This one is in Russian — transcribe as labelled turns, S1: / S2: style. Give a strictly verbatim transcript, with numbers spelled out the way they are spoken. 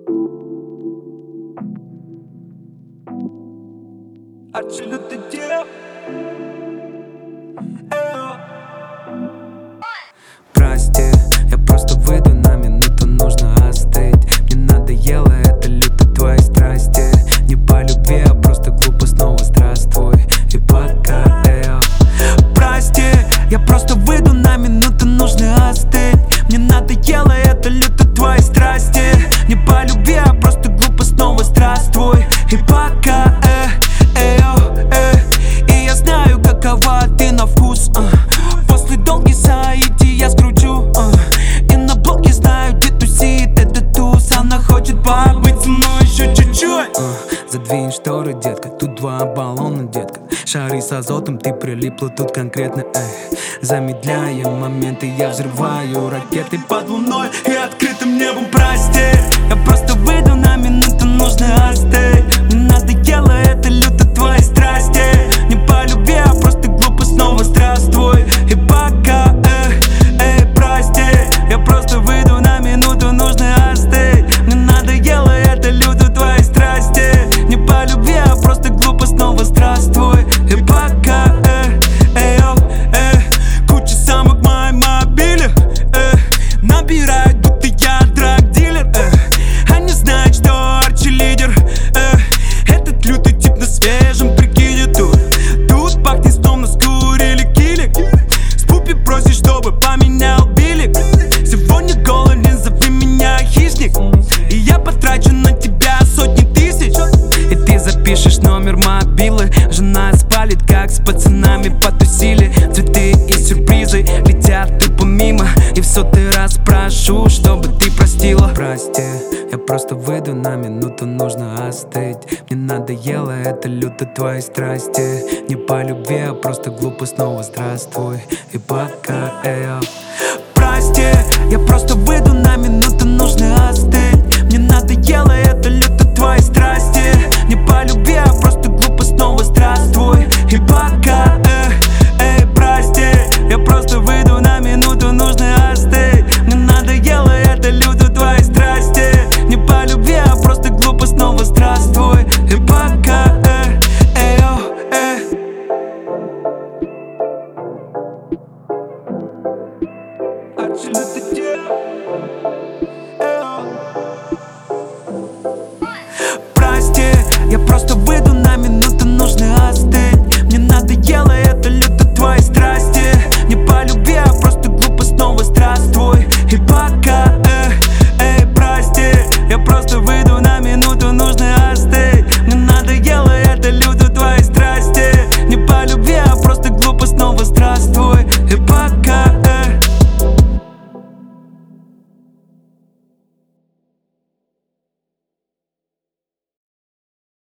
S1: Прости, я просто выйду на минуту, нужно остыть. Мне надоело это люто твои страсти. Не по любви, а просто глупо снова здравствуй. И пока, эйо. Прости, я просто выйду на минуту, нужно остыть. Мне надоело это люто твои страсти. Не по любви, а просто глупо снова здравствуй. И пока, э, эйо, э. И я знаю, какова ты на вкус, э. После долгих соитий я скручу, э. И на блоке знаю, где тусит этот туз. Она хочет побыть со мной еще чуть-чуть, э. Задвинь шторы, детка, тут два баллона, детка. Шары с азотом, ты прилипла тут конкретно, эй. Замедляем моменты, я взрываю ракеты под луной и открытым небом. Прости, я просто выйду на минуту, нужно остыть. Мне надоело это люто твои страсти. Не по любви, а просто глупо снова здравствуй. И пока, эй, эй, прости, я просто выйду на минуту, нужно остыть. Мне надоело это люто твои страсти. Не по любви, а просто глупо снова здравствуй. И пока, эй, эй, эй. Куча самок в моем мобиле, эй. Набирают, будто я драг-дилер, эй. Они знают, что Арчи лидер, эй. Этот лютый тип на свежем прикиде тут. Тут пахнет сном, нас курили килик. С пупи просишь, чтобы поменял билик. Сегодня голоден, зови меня хищник. И я потрачу на тебя сотни тысяч. И ты запишешь номер мобилы. Жена спалит, как с пацанами потусили. Цветы и сюрпризы летят тупо мимо. И в сотый раз прошу, чтобы ты простила. Прости, я просто выйду на минуту, нужно остыть. Мне надоело это люто твои страсти. Не по любви, а просто глупо снова здравствуй. И пока, эйо. Прости, я просто выйду на минуту, нужно остыть. Мне надоело это люто твои страсти. Не по любви, а просто глупо снова здравствуй. И пока, эй, эй, прости, я просто выйду на минуту, нужно остыть. Мне надоело это люто твои страсти. Не по любви, а просто глупо снова здравствуй. И пока, эй, эй, эй. Прости, я просто выйду на минуту, нужно остыть. Мне надоело это люто твои страсти. Не по любви, а просто глупо снова здравствуй. И пока, эй, эй, прости, я просто выйду на минуту, нужно остыть. Мне надоело это люто твои страсти. Не по любви, а просто глупо снова здравствуй. И пока.